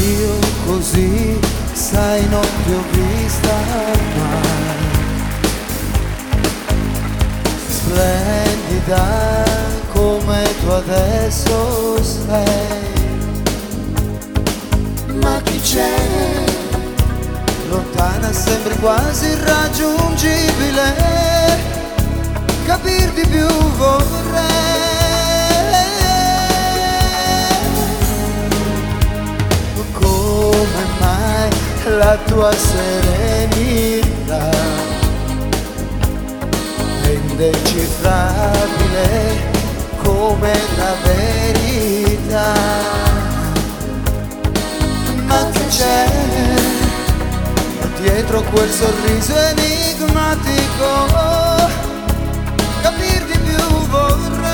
io così, sai, non ti ho vista mai. Splendida come tu adesso sei. Ma chi c'è? Lontana sembri quasi irraggiungibile, capir di più vorrei. Come mai la tua serenità è indecifrabile come la verità? Ma che c'è dietro quel sorriso enigmatico? Capir di più vorrei.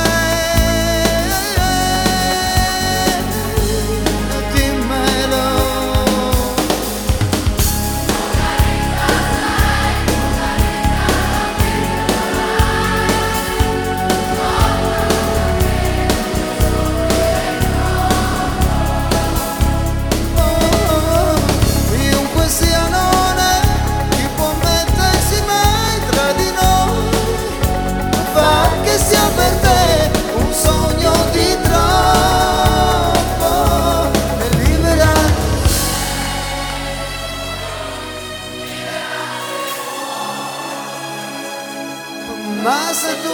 Dimmelo. Chiunque sia non è, chi può mettersi mai tra di noi? Fa che sia per te un sogno di troppo e libera. Ma se tu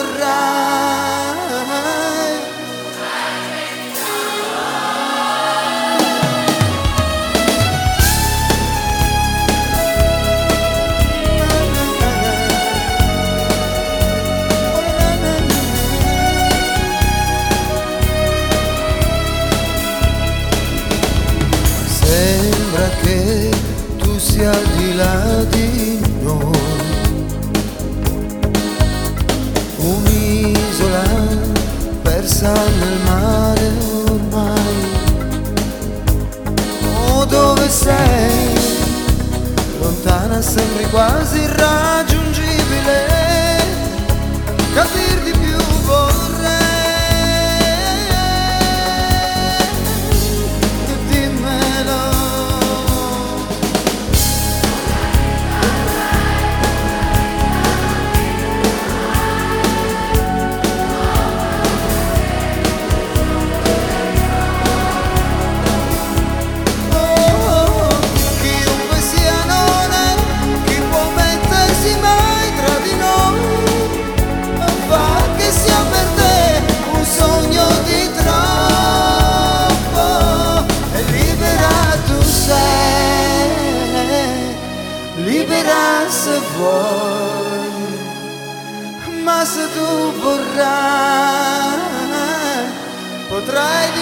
vorrai, sembra che tu sia al di là di noi, un'isola persa nel mare ormai. Oh, dove sei? Lontana sembri quasi irraggiungibile, capir di più vorrei. Dimmelo. Chiunque sia non è, chi può mettersi mai tra di noi? Fa che sia per te un sogno di troppo e libera tu sei, libera se vuoi. Ma se tu vorrai, potrai